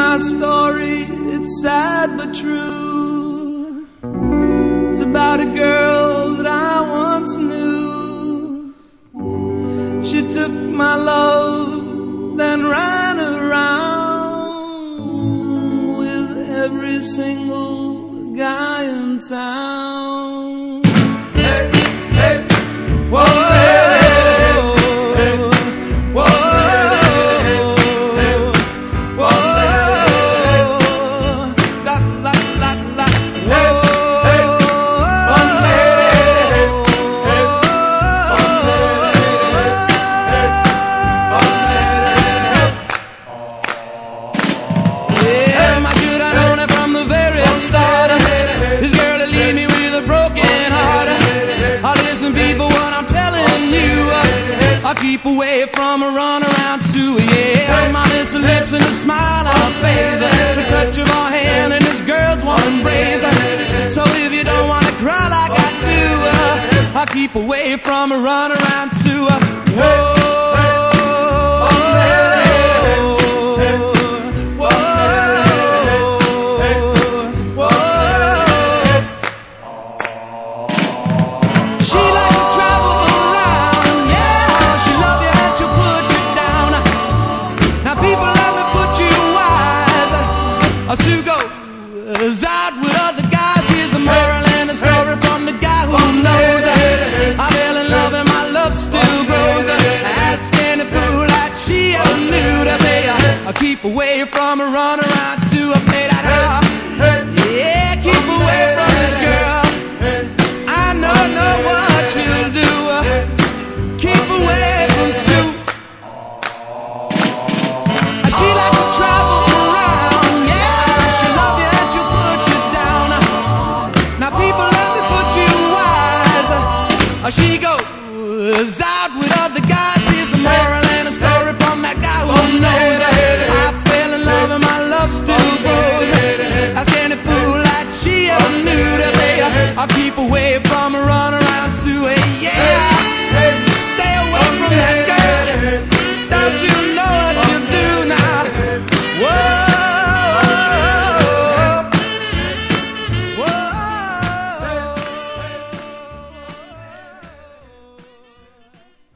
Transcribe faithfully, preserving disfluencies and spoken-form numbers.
my story, it's sad but true. It's about a girl that I once knew. She took my love, then ran around with every single guy in town. Hey, hey, whoa, hey, hey, whoa, whoa, la, la, la, la, whoa. I keep away from a runaround Sue, yeah. My Miss lips and a smile on her face, the touch of her hand and this girl's one embrace. So if you don't wanna cry like I do, uh, I keep away from a runaround Sue. Whoa. Sue goes out with other guys. Here's the moral and the story from the guy who knows. I fell in love and my love still grows. Ask any fool that she ever knew to say I keep away from a runaround Sue. I play that hard. Yeah, keep away from this girl. I know, know what she'll do. Keep away from Sue. She likes to travel. She goes out with other guys. Here's the moral and a story from that guy who knows. I fell in love and my love still grows. Ask any fool that she ever knew to say I keep away